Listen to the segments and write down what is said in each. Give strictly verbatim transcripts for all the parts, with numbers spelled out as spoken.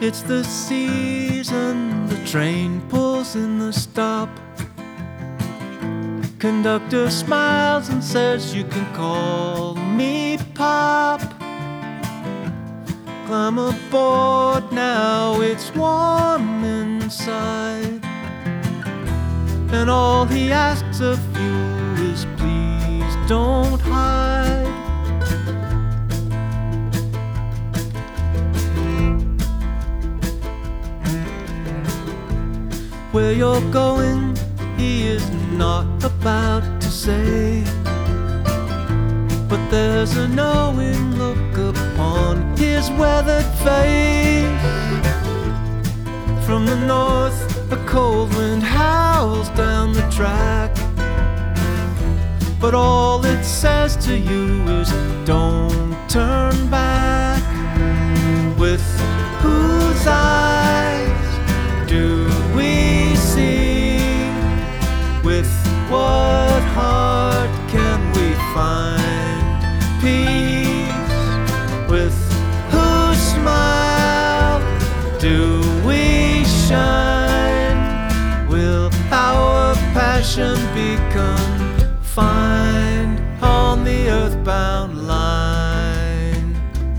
It's the season, the train pulls in the stop. Conductor smiles and says you can call me Pop. Climb aboard now, it's warm inside, and all he asks of you is please don't hide. Where you're going, he is not about to say, but there's a knowing look upon his weathered face. From the north, a cold wind howls down the track, but all it says to you is don't turn back. With whose eyes do we see? With what heart can we find peace? With whose smile do we shine? Will our passion be confined on the earthbound line?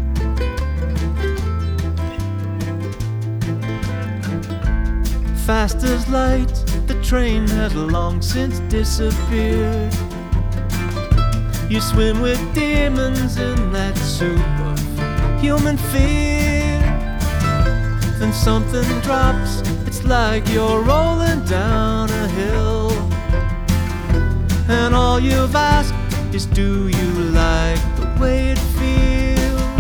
Fast as light, the train has long since disappeared. You swim with demons in that soup of human fear. Then something drops, it's like you're rolling down a hill, and all you've asked is do you like the way it feels?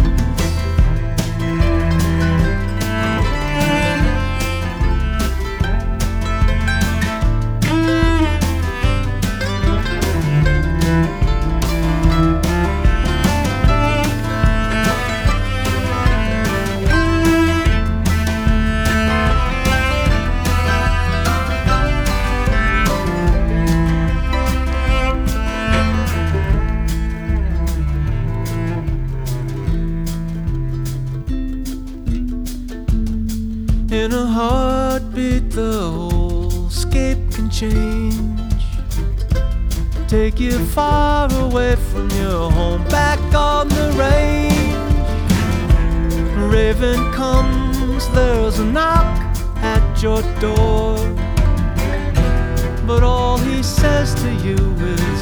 In a heartbeat, the whole scape can change, take you far away from your home, back on the range. Raven comes, there's a knock at your door, but all he says to you is